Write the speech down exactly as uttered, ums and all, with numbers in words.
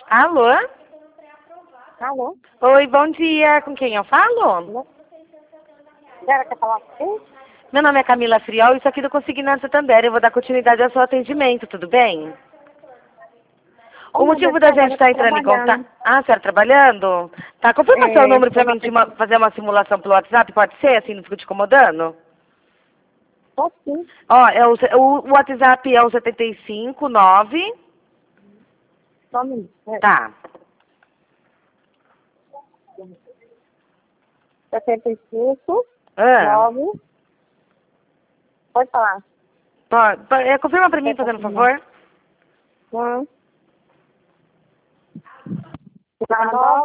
Alô? Alô? Oi, bom dia. Com quem eu falo? Vera, quer falar com você? Meu nome é Camila Friol, isso aqui do Consignado Santander. Eu vou dar continuidade ao seu atendimento, tudo bem? O Ô, meu motivo Deus, da agora gente eu estar tô entrando em contato... trabalhando. Ah, a senhora trabalhando? Tá, confirma seu É, número pra eu mim vou de ter uma- que... fazer uma simulação pelo WhatsApp, pode ser? Assim não fico te incomodando? Posso sim. Ó, é o, o, o WhatsApp é o setenta e cinco nove... Só um minuto. É. Tá. setenta e cinco, Ah, nove. Pode falar. pode, pode, é, confirma pra mim, Quer fazendo um confirmar? favor. Um. Nove.